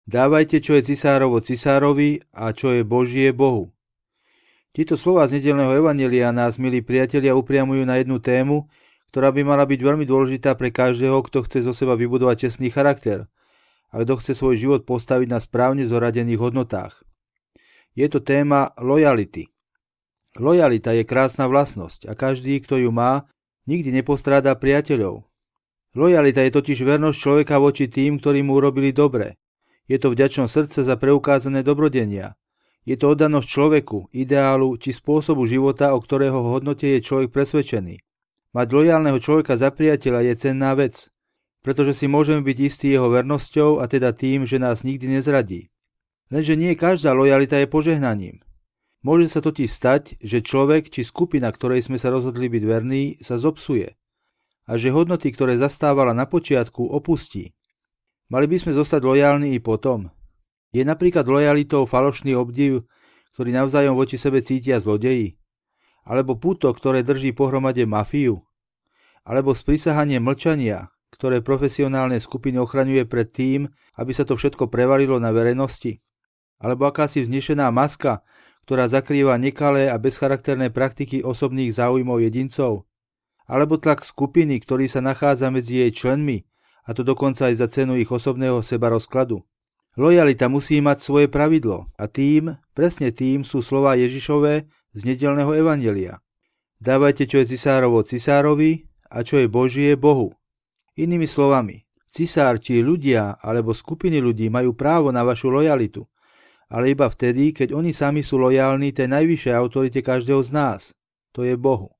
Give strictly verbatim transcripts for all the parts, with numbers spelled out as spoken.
Dávajte, čo je cisárovo cisárovi a čo je Božie Bohu. Tieto slová z nedeľného evanjelia nás, milí priatelia, upriamujú na jednu tému, ktorá by mala byť veľmi dôležitá pre každého, kto chce zo seba vybudovať čestný charakter a kto chce svoj život postaviť na správne zoradených hodnotách. Je to téma lojality. Lojalita je krásna vlastnosť a každý, kto ju má, nikdy nepostráda priateľov. Lojalita je totiž vernosť človeka voči tým, ktorí mu urobili dobre. Je to vďačnosť srdca za preukázané dobrodenia. Je to oddanosť človeku, ideálu či spôsobu života, o ktorého hodnote je človek presvedčený. Mať lojálneho človeka za priateľa je cenná vec, pretože si môžeme byť istí jeho vernosťou a teda tým, že nás nikdy nezradí. Lenže nie každá lojalita je požehnaním. Môže sa totiž stať, že človek či skupina, ktorej sme sa rozhodli byť verní, sa zopsuje a že hodnoty, ktoré zastávala na počiatku, opustí. Mali by sme zostať lojálni i potom. Je napríklad lojalitou falošný obdiv, ktorý navzájom voči sebe cítia zlodeji? Alebo puto, ktoré drží pohromade mafiu? Alebo sprisahanie mlčania, ktoré profesionálne skupiny ochraňuje pred tým, aby sa to všetko prevalilo na verejnosti? Alebo akási vznešená maska, ktorá zakrýva nekalé a bezcharakterné praktiky osobných záujmov jedincov? Alebo tlak skupiny, ktorý sa nachádza medzi jej členmi, a to dokonca aj za cenu ich osobného sebarozkladu? Lojalita musí mať svoje pravidlo a tým, presne tým sú slová Ježišové z nedeľného evanjelia. Dávajte, čo je cisárovo cisárovi a čo je Božie Bohu. Inými slovami, cisár či ľudia alebo skupiny ľudí majú právo na vašu lojalitu, ale iba vtedy, keď oni sami sú lojálni tej najvyššej autorite každého z nás, to je Bohu.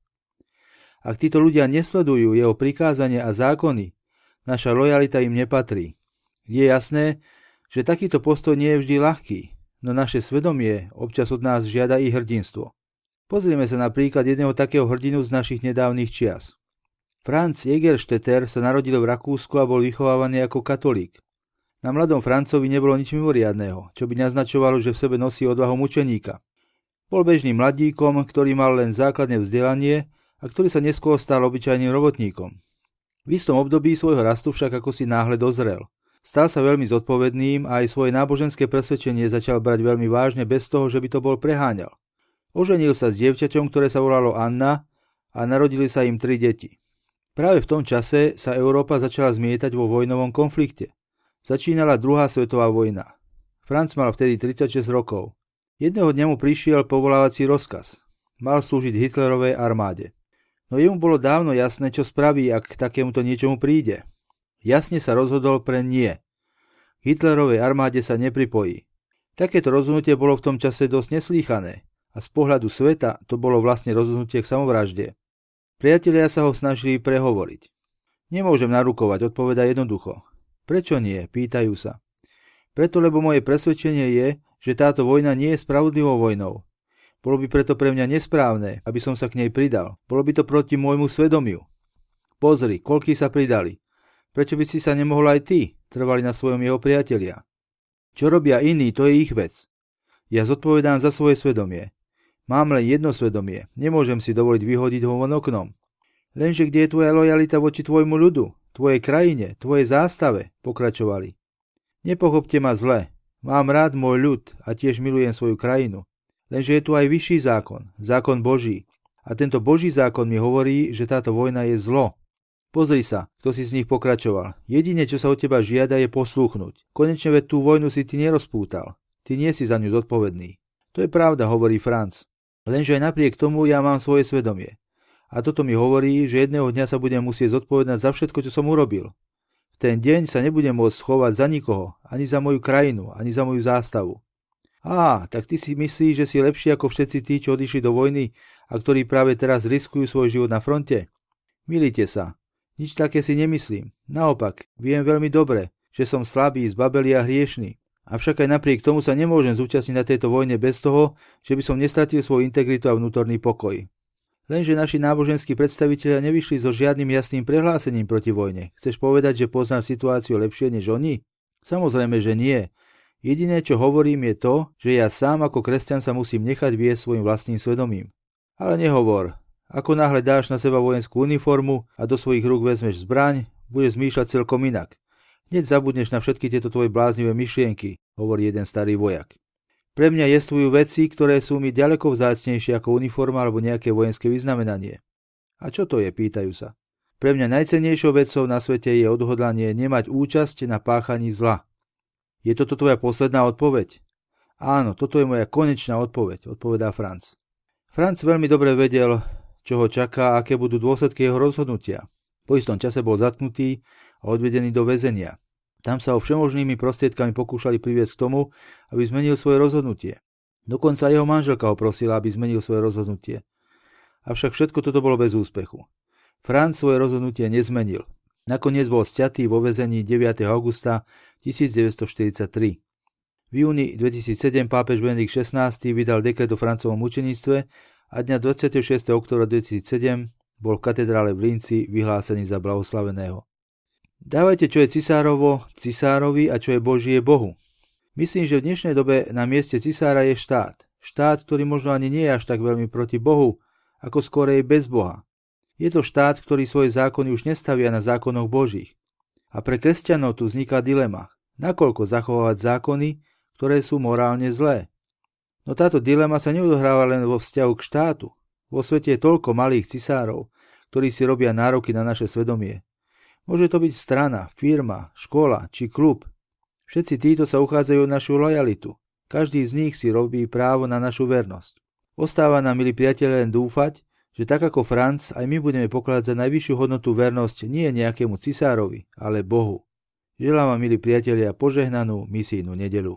Ak títo ľudia nesledujú jeho prikázania a zákony, naša lojalita im nepatrí. Je jasné, že takýto postoj nie je vždy ľahký, no naše svedomie občas od nás žiada i hrdinstvo. Pozrime sa napríklad jedného takého hrdinu z našich nedávnych čias. Franz Jägerstätter sa narodil v Rakúsku a bol vychovávaný ako katolík. Na mladom Francovi nebolo nič mimoriadneho, čo by naznačovalo, že v sebe nosí odvahu mučeníka. Bol bežným mladíkom, ktorý mal len základné vzdelanie a ktorý sa neskôr stal obyčajným robotníkom. V istom období svojho rastu však ako si náhle dozrel. Stal sa veľmi zodpovedným a aj svoje náboženské presvedčenie začal brať veľmi vážne bez toho, že by to bol preháňal. Oženil sa s dievčaťom, ktoré sa volalo Anna a narodili sa im tri deti. Práve v tom čase sa Európa začala zmietať vo vojnovom konflikte. Začínala druhá svetová vojna. Franz mal vtedy tridsaťšesť rokov. Jedného dňa mu prišiel povolávací rozkaz. Mal slúžiť Hitlerovej armáde. No jemu bolo dávno jasné, čo spraví, ak k takémuto niečomu príde. Jasne sa rozhodol pre nie. Hitlerovej armáde sa nepripojí. Takéto rozhodnutie bolo v tom čase dosť neslýchané a z pohľadu sveta to bolo vlastne rozhodnutie k samovražde. Priatelia sa ho snažili prehovoriť. Nemôžem narukovať, odpoveda jednoducho. Prečo nie? Pýtajú sa. Preto, lebo moje presvedčenie je, že táto vojna nie je spravodlivou vojnou. Bolo by preto pre mňa nesprávne, aby som sa k nej pridal. Bolo by to proti môjmu svedomiu. Pozri, koľkí sa pridali. Prečo by si sa nemohol aj ty? Trvali na svojom jeho priatelia. Čo robia iní, to je ich vec. Ja zodpovedám za svoje svedomie. Mám len jedno svedomie. Nemôžem si dovoliť vyhodiť ho von oknom. Lenže kde je tvoja lojalita voči tvojmu ľudu, tvojej krajine, tvojej zástave? Pokračovali. Nepochopte ma zle. Mám rád môj ľud a tiež milujem svoju krajinu. Lenže je tu aj vyšší zákon, zákon Boží. A tento Boží zákon mi hovorí, že táto vojna je zlo. Pozri sa, kto si z nich pokračoval. Jedine, čo sa od teba žiada, je poslúchnuť. Konečne veď tú vojnu si ty nerozpútal. Ty nie si za ňu zodpovedný. To je pravda, hovorí Franz. Lenže aj napriek tomu ja mám svoje svedomie. A toto mi hovorí, že jedného dňa sa budem musieť zodpovedať za všetko, čo som urobil. V ten deň sa nebudem môcť schovať za nikoho, ani za moju krajinu, ani za moju zástavu. Á, tak ty si myslíš, že si lepší ako všetci tí, čo odišli do vojny a ktorí práve teraz riskujú svoj život na fronte? Milíte sa. Nič také si nemyslím. Naopak, viem veľmi dobre, že som slabý, zbabelý a hriešný. Avšak aj napriek tomu sa nemôžem zúčastniť na tejto vojne bez toho, že by som nestratil svoju integritu a vnútorný pokoj. Lenže naši náboženskí predstavitelia nevyšli so žiadnym jasným prehlásením proti vojne. Chceš povedať, že poznáš situáciu lepšie než oni? Samozrejme, že nie. Jediné, čo hovorím, je to, že ja sám ako kresťan sa musím nechať viesť svojim vlastným svedomím. Ale nehovor. Ako náhle dáš na seba vojenskú uniformu a do svojich rúk vezmeš zbraň, budeš zmýšľať celkom inak. Hneď zabudneš na všetky tieto tvoje bláznivé myšlienky, hovorí jeden starý vojak. Pre mňa jestvujú veci, ktoré sú mi ďaleko vzácnejšie ako uniforma alebo nejaké vojenské vyznamenanie. A čo to je, pýtajú sa. Pre mňa najcennejšou vecou na svete je odhodlanie nemať účasť na páchaní zla. Je toto tvoja posledná odpoveď? Áno, toto je moja konečná odpoveď, odpovedá Franz. Franz veľmi dobre vedel, čo ho čaká a aké budú dôsledky jeho rozhodnutia. Po istom čase bol zatknutý a odvedený do väzenia. Tam sa ho všemožnými prostriedkami pokúšali priviesť k tomu, aby zmenil svoje rozhodnutie. Dokonca jeho manželka ho prosila, aby zmenil svoje rozhodnutie. Avšak všetko toto bolo bez úspechu. Franz svoje rozhodnutie nezmenil. Nakoniec bol sťatý vo väzení deviateho augusta tisícdeväťstoštyridsaťtri. V júni dvetisícsedem pápež Benedikt šestnásty vydal dekret o Francovom mučeníctve a dňa dvadsiateho šiesteho októbra dvetisícsedem bol v katedrále v Linci vyhlásený za blahoslaveného. Dávajte, čo je cisárovo, cisárovi a čo je Božie Bohu. Myslím, že v dnešnej dobe na mieste cisára je štát. Štát, ktorý možno ani nie je až tak veľmi proti Bohu, ako skorej bez Boha. Je to štát, ktorý svoje zákony už nestavia na zákonoch Božích. A pre kresťanov tu vzniká dilema. Nakoľko zachovávať zákony, ktoré sú morálne zlé? No táto dilema sa neodohráva len vo vzťahu k štátu. Vo svete je toľko malých cisárov, ktorí si robia nároky na naše svedomie. Môže to byť strana, firma, škola či klub. Všetci títo sa uchádzajú o našu lojalitu. Každý z nich si robí právo na našu vernosť. Ostáva nám, milí priatelia, len dúfať, že tak ako Franz, aj my budeme pokladať za najvyššiu hodnotu vernosť nie nejakému cisárovi, ale Bohu. Želám vám, milí priatelia, požehnanú misijnú nedeľu.